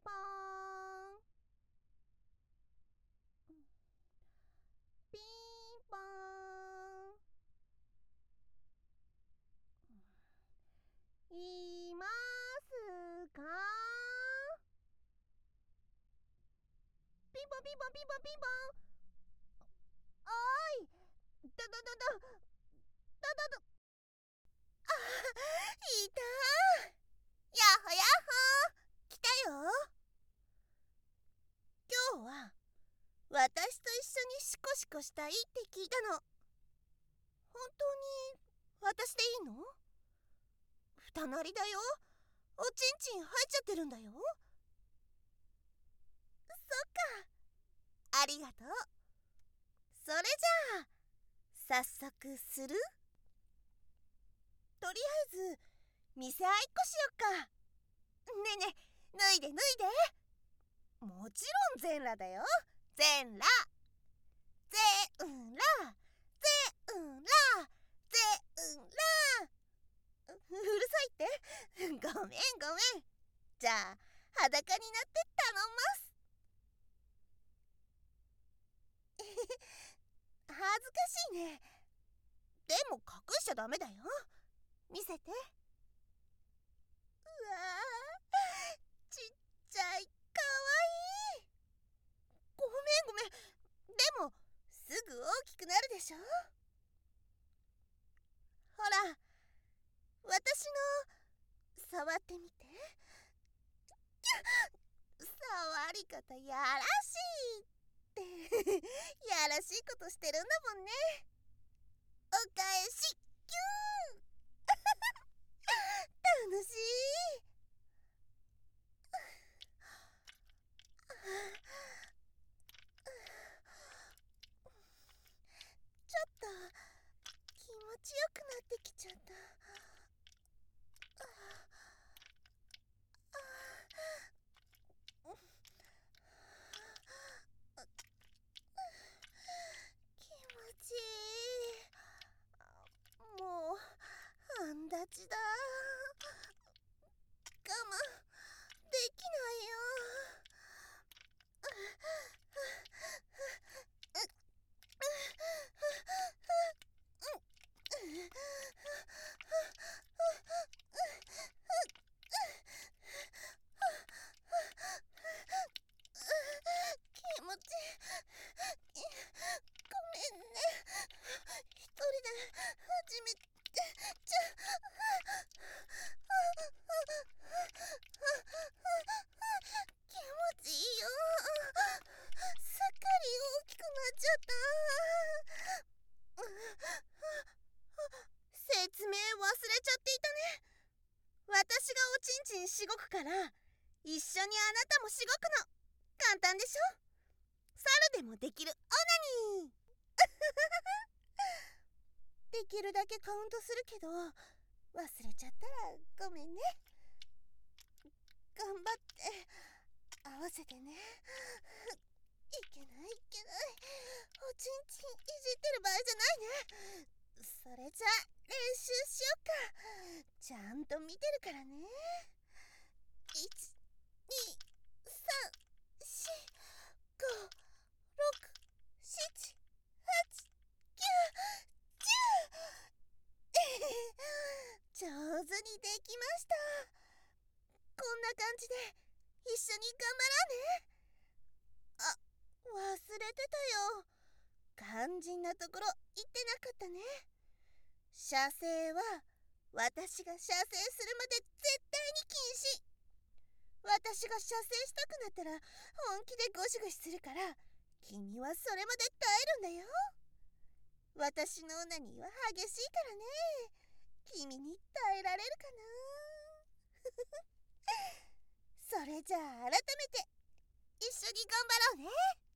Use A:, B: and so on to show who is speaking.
A: ポーン。ピンポーン。いますか？ピンポンピンポンピンポンピンポン。おーい、いたー。やっほやっほー、来たよ。今日は私と一緒にシコシコしたいって聞いたの。本当に私でいいの？二なりだよ。おちんちん入っちゃってるんだよ。そっか、ありがとう。それじゃあ早速する？とりあえず見せ合いっこしよっか。ねえねえ、脱いで脱いで。もちろん全裸だよ。全裸。全裸全裸全裸。うるさいって。ごめんごめん。じゃあ裸になって頼んます。恥ずかしいね。でも隠しちゃダメだよ。見せて。うわー、ちっちゃい、かわいい。ごめんごめん。でもすぐ大きくなるでしょ。ほら、私の触ってみて。触り方やらしいってやらしいことしてるんだもんね。お返しキュー楽しい。ちょっと気持ちよくなってきちゃった。気持ちいい。もう半立ちだ。我慢できないよ。気持ちごめんね。一人で始めちゃ気持ちいいよ。すっかり大きくなっちゃった。説明忘れちゃっていたね。私がおちんちんしごくから一緒にあなたもしごくの。簡単でしょ。猿でもできるオナニーできるだけカウントするけど忘れちゃったらごめんね。頑張って合わせてね。いけないいけない。おちんちんいじってる場合じゃないね。それじゃ練習しよっか。ちゃんと見てるからね。1、2、3、4、5、6、7、8、9、10。上手にできました。こんな感じで一緒に頑張らね。あ、忘れてたよ。肝心なところ言ってなかったね。射精は私が射精するまで絶対に禁止。私が射精したくなったら本気でゴシゴシするから君はそれまで耐えるんだよ。私のオナニーは激しいからね。君に耐えられるかなそれじゃあ改めて一緒に頑張ろうね。